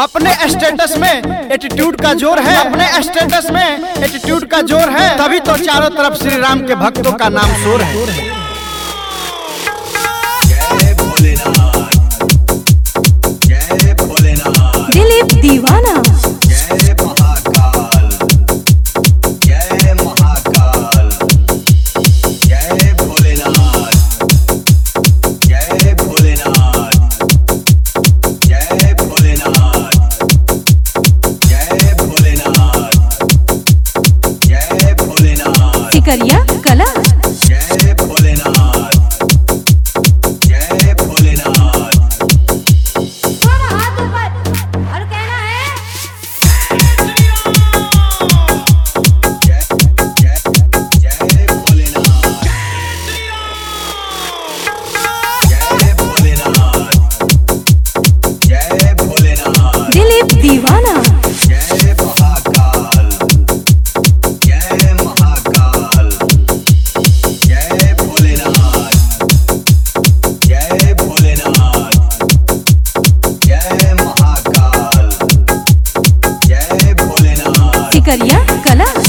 अपने स्टेटस में एटीट्यूड का जोर है, अपने स्टेटस में एटीट्यूड का जोर है, तभी तो चारों तरफ श्री राम के भक्तों का नाम शोर है। जय भोलेनाथ, जय भोलेनाथ। दिलीप दीवाना। जय महाकाल, जय महाकाल। जय भोलेनाथ, जय भोलेनाथ। जय भोलेनाथ, जय भोलेनाथ। जय भोलेनाथ। सिकरिया कला। जय भोलेनाथ, जय भोलेनाथ। हाथ ऊपर और कहना है जय जय जय भोलेनाथ। जय भोलेनाथ, जय भोलेनाथ। दिलीप दीवाना। जय महाकाल, जय महाकाल। जय भोलेनाथ, जय भोलेनाथ। जय महाकाल, जय भोलेनाथ। सिकरिया कला।